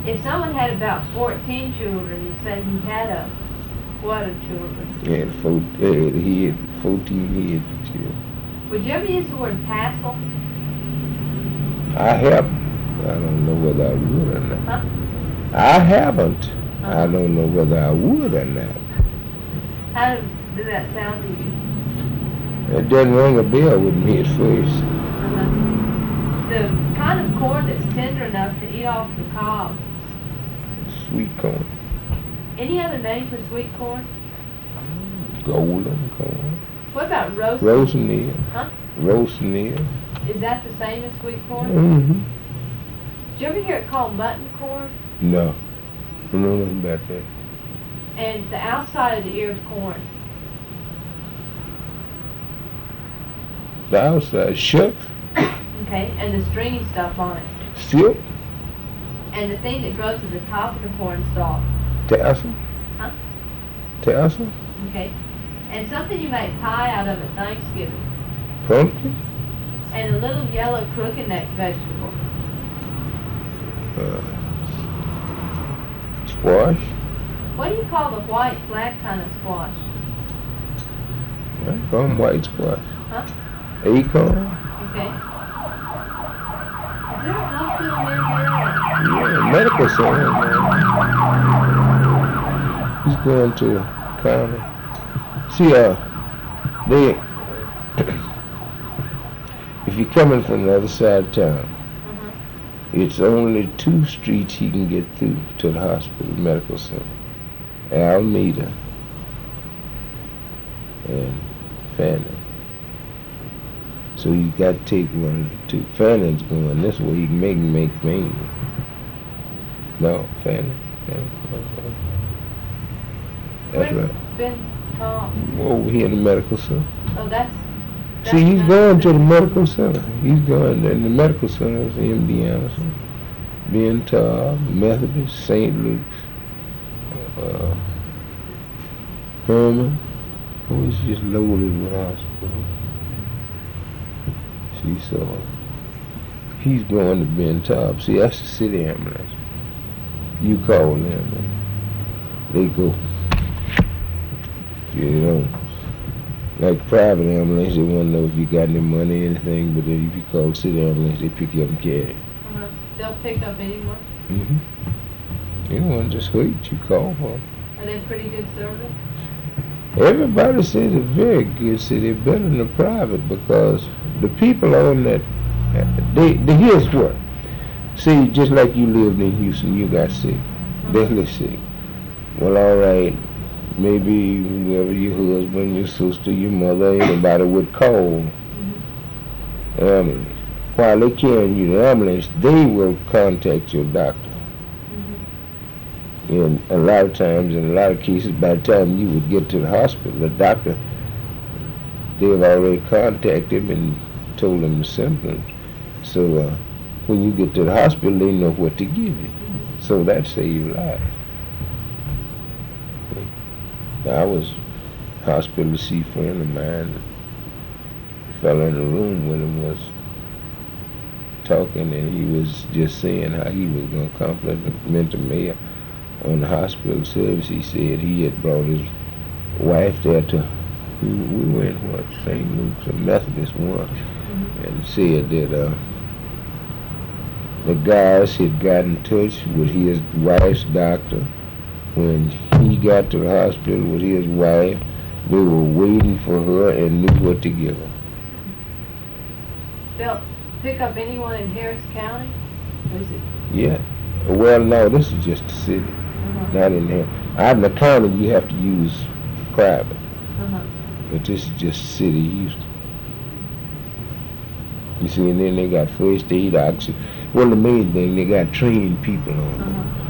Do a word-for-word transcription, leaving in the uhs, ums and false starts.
If someone had about fourteen children and said he had a what of children? He had, four, uh, he had fourteen heads of children. Would you ever use the word tassel? I haven't. I don't know whether I would or not. Huh? I haven't. Uh-huh. I don't know whether I would or not. How does that sound to you? It doesn't ring a bell with me at first. Uh-huh. The kind of corn that's tender enough to eat off the cob. Sweet corn. Any other name for sweet corn? Golden corn. What about roast? Rosinelle. Huh? Rosinelle. Is that the same as sweet corn? Mm-hmm. Did you ever hear it called mutton corn? No. I don't know nothing about that. And the outside of the ear of corn. The outside, shucks, Okay, and the stringy stuff on it. silk, And the thing that grows at the top of the corn stalk. tassel. Huh? Tassel, Okay. And something you make pie out of at Thanksgiving. pumpkin, And a little yellow crooked neck vegetable. uh, squash. What do you call the white, flat kind of squash? I call 'em white squash. Huh? Acorn. Okay. Is there a hospital near here? Yeah, medical center, man. He's going to the county. See, uh, they, if you're coming from the other side of town, Uh-huh. it's only two streets he can get through to the hospital, medical center. Alameda and Fannin. So you got to take one of the two. Fannin's going this way. You can make him make Fannin. No, Fannin. Fannin. That's Where's right. Ben Tom? Over here in the medical center. Oh, that's... that's See, he's not- going to the medical center. He's going there. The medical center is M D Anderson, Ben Taub, Methodist, Saint Luke's, uh, Herman, who is just loaded with hospitals. See, so he's going to Ben Taub. See, that's the city ambulance. You call them, and they go. You know, like private ambulance, they want to know if you got any money or anything, but then if you call city ambulance, they pick you up and carry. Uh-huh. They'll pick up anyone? Mm-hmm. You don't want to just hurt you, call for them. Are they pretty good service? Everybody says they're very good, say they're better than the private because the people on that, they, they here's what. See, just like you lived in Houston, you got sick, deathly sick. Well, all right, maybe whoever your husband, your sister, your mother, anybody would call Mm-hmm. ambulance. While they're carrying you the ambulance, they will contact your doctor. Mm-hmm. And a lot of times, in a lot of cases, by the time you would get to the hospital, the doctor, they've already contacted him and told him the symptoms. So uh, when you get to the hospital, they know what to give you. So that saves your life. I was hospital to see a friend of mine. The fellow in the room with him was talking, and he was just saying how he was going to compliment the mayor on the hospital service. He said he had brought his wife there to, we, we went, what, Saint Luke's, a Methodist one, Mm-hmm. and said that uh, the guys had got in touch with his wife's doctor. When he got to the hospital with his wife, they were waiting for her and knew what to give her. They'll pick up anyone in Harris County? Or is it? Yeah. Well, no, this is just the city, Uh-huh. not in here. Out in the county, you have to use private, Uh-huh. but this is just city Houston. You see, and then they got first aid, oxygen. Well, the main thing, they got trained people on it. Uh-huh.